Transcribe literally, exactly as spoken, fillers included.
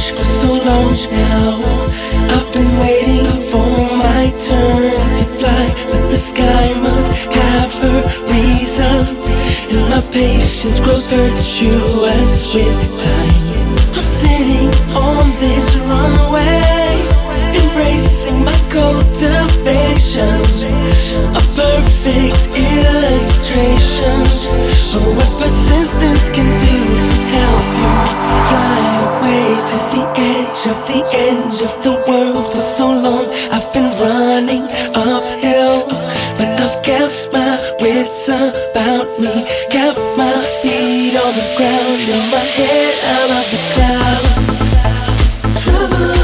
search for so long now. I've been waiting for my turn to fly, but the sky must have her reasons, and my patience grows virtuous with time. I'm sitting on this runway, embracing my cultivation, a perfect illustration of what persistence can do to help you fly away to the edge of the edge of the world. For so long I've been running uphill, but I've kept my wits about me, kept my feet on the ground and my head out of the clouds. Travel